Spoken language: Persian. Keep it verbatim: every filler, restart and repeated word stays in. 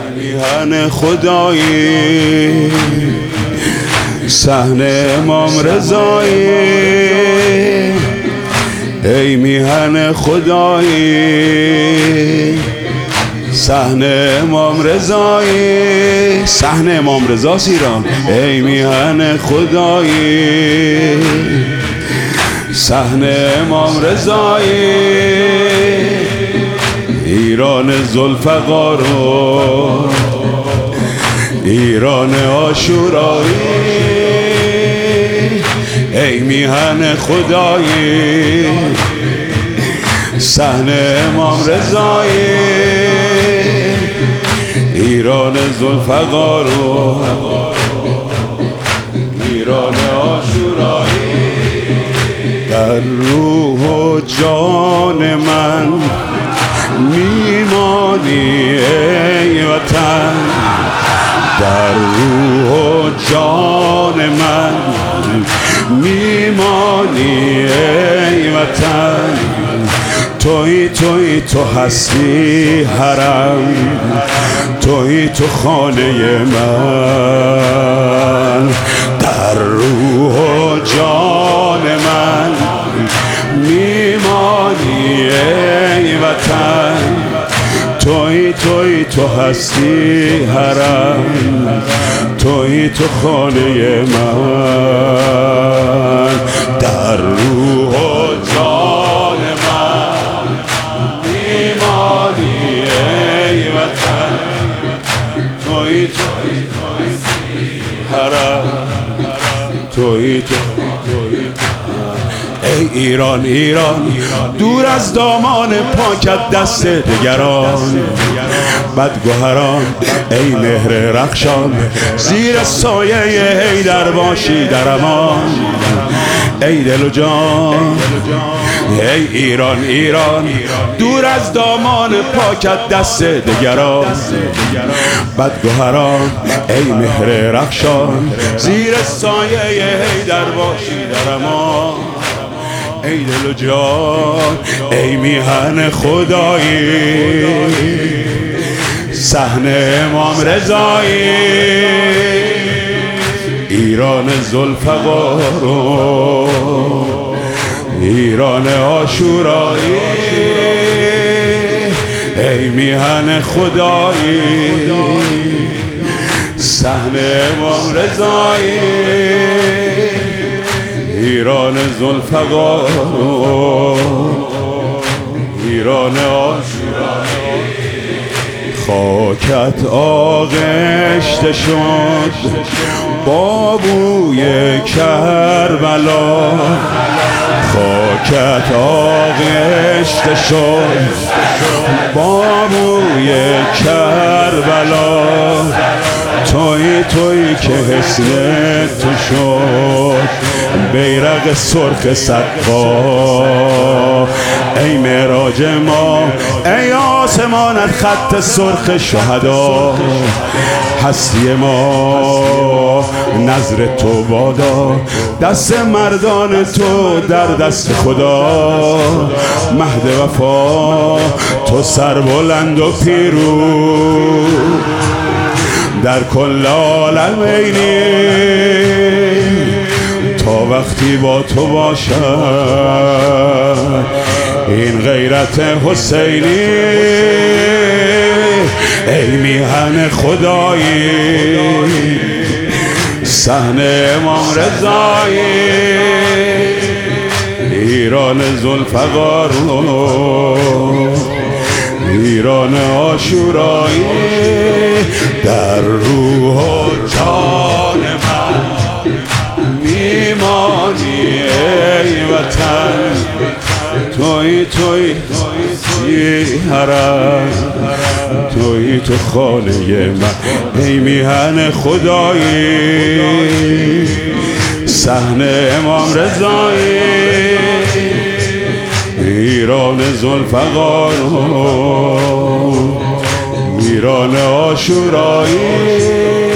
میهن خدایی، صحن امام رضایی، ای میهن خدایی، صحن امام رضایی، صحن امام رضا ایران، ای میهن خدایی، صحن امام رضایی، ایران ذوالفقار و ایران عاشورایی، ای میهن خدایی، صحن امام رضایی، ایران ذوالفقار و ایران عاشورایی، در روح و جان من میمانی ای وطن، در روح و جان من میمانی ای وطن، توی توی تو هستی حرم، توی تو خانه من، در روح و جان من میمانی ای وطن، توی توی تو هستی حرم، توی تو خانه من، در روح و جان من میمانی ای وطن، توی توی حرم، توی تو ای ایران ایران، دور از دامان پاکت دست دگران، بدگوهران ای مهر رخشان، زیر سایه حیدر باشی در امان، ای دل و جان، ای ایران ایران، دور از دامان پاکت دست دگران، بدگوهران ای مهر رخشان، زیر سایه حیدر باشی در امان، ای دل و جان، ای میهن خدایی، صحن امام رضایی، ایران ذوالفقار و ایران عاشورایی، ای میهن خدایی، صحن امام رضایی، ایران ذوالفقار و ایران عاشورایی، خاکت آغشته شد با بوی کربلا، خاکت آغشته شد با بوی کربلا، توی توی که حسن تو شد بیرق سرخ سقا، ای معراج ما، ای آسمانت خط سرخ شهدا، هستی ما نظر تو بادا، دست مردان تو در دست خدا، مهد وفا تو سربلند و پیروز در کل عالمینی، تا وقتی با تو باشد این غیرت حسینی، ای میهن خدایی، صحن امام رضایی، ایران ذوالفقار و ایران عاشورایی، در روح و جان من میمانی ای وطن، توی توی توی حرم، توی تو خانه من، ای میهن خدایی، صحن امام رضایی، ایران ذوالفقار و ایران عاشورایی،